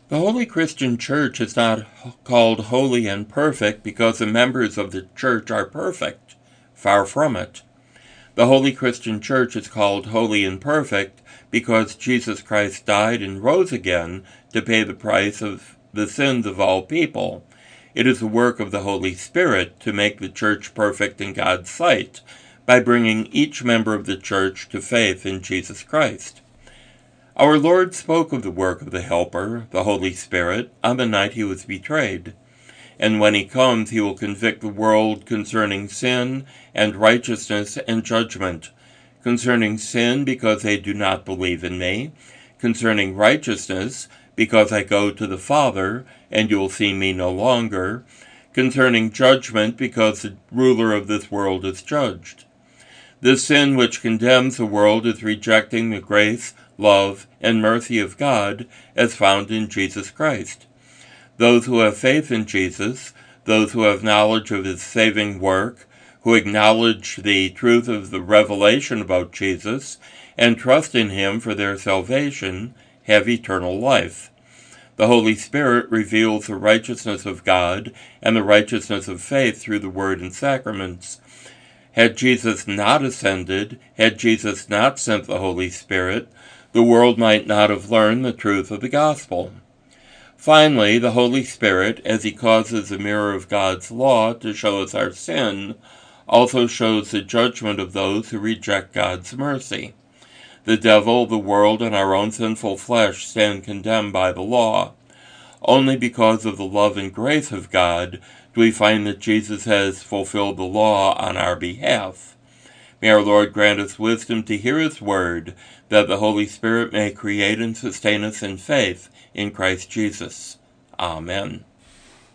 The Holy Christian Church is not called holy and perfect because the members of the church are perfect. Far from it. The Holy Christian Church is called holy and perfect because Jesus Christ died and rose again to pay the price of the sins of all people. It is the work of the Holy Spirit to make the church perfect in God's sight by bringing each member of the church to faith in Jesus Christ. Our Lord spoke of the work of the Helper, the Holy Spirit, on the night he was betrayed. And when he comes, he will convict the world concerning sin and righteousness and judgment. Concerning sin, because they do not believe in me. Concerning righteousness, because I go to the Father, and you will see me no longer. Concerning judgment, because the ruler of this world is judged. The sin which condemns the world is rejecting the grace, love, and mercy of God as found in Jesus Christ. Those who have faith in Jesus, those who have knowledge of his saving work, who acknowledge the truth of the revelation about Jesus, and trust in him for their salvation, have eternal life. The Holy Spirit reveals the righteousness of God and the righteousness of faith through the Word and sacraments. Had Jesus not ascended, had Jesus not sent the Holy Spirit, the world might not have learned the truth of the gospel. Finally, the Holy Spirit, as he causes the mirror of God's law to show us our sin, also shows the judgment of those who reject God's mercy. The devil, the world, and our own sinful flesh stand condemned by the law. Only because of the love and grace of God do we find that Jesus has fulfilled the law on our behalf. May our Lord grant us wisdom to hear his word, that the Holy Spirit may create and sustain us in faith in Christ Jesus. Amen.